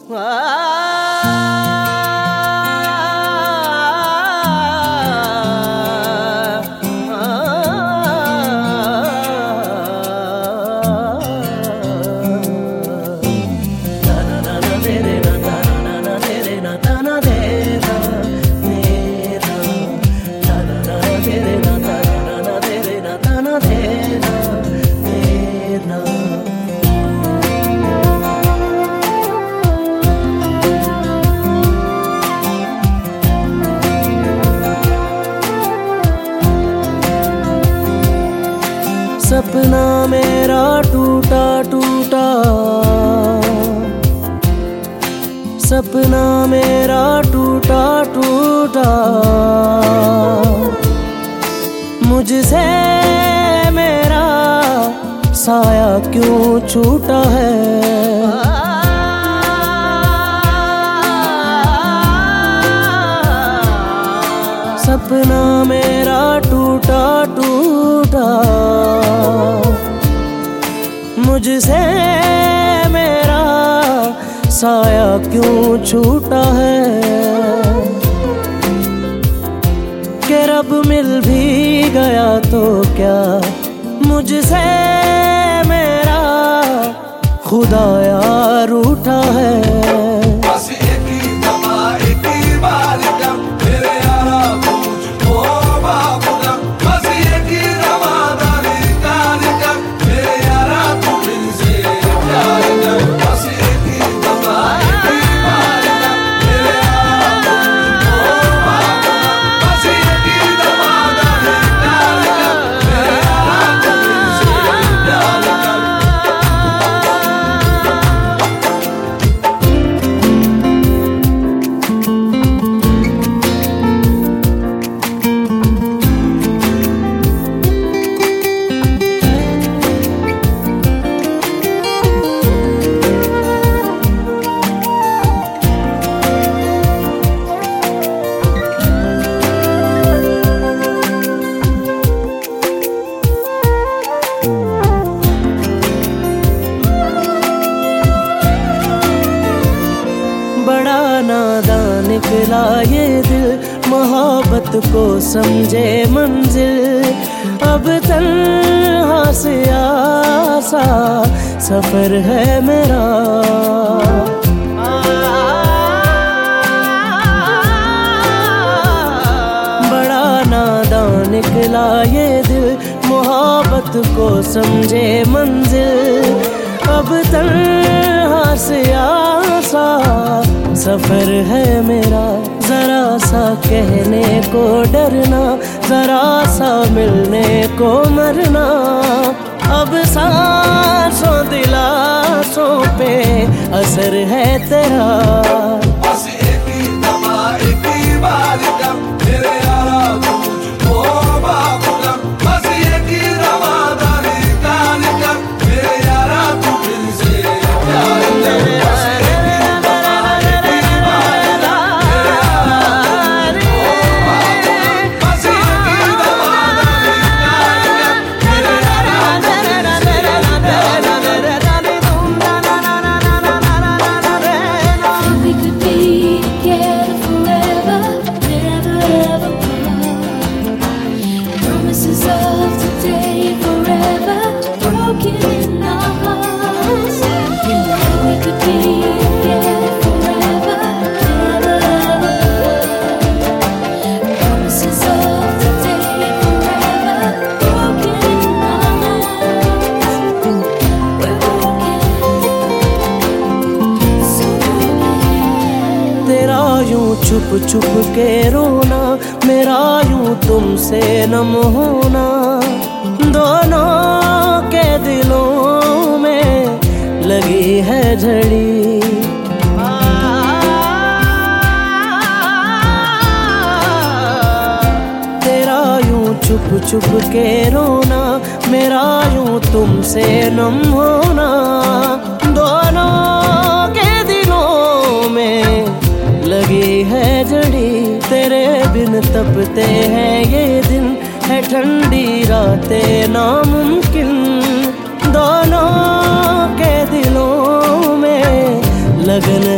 सपना मेरा टूटा टूटा, सपना मेरा टूटा टूटा, मुझसे मेरा साया क्यों छूटा है। सपना मेरा टूटा टूटा, मुझसे मेरा साया क्यों छूटा है। कि रब मिल भी गया तो क्या मुझसे मेरा खुदाया रूठा है। बड़ा नादान निकला ये दिल, मोहब्बत को समझे मंजिल। अब तन्हा से आसा सफर है मेरा। बड़ा नादान निकला ये दिल, मोहब्बत को समझे मंजिल। अब तन्हा से आसा सफर है मेरा। जरा सा कहने को डरना, जरा सा मिलने को मरना। अब सांसों दिलासों पे असर है तेरा। बस एक ही दमा एक ही बार का मेरे यारा तुझको बाबूला। बस एक ही रवादारी कान का मेरे यारा तू दिल से प्यार कर। छुप छुप के रोना, मेरा यूं तुमसे नम होना। दोनों के दिलों में लगी है झड़ी। तेरा यूं छुप छुप के रोना, मेरा यूं तुमसे नम होना। दोनों के दिलों में लगी है जड़ी। तेरे बिन तपते हैं ये दिन, है ठंडी रातें नामुमकिन। दोनों के दिलों में लगन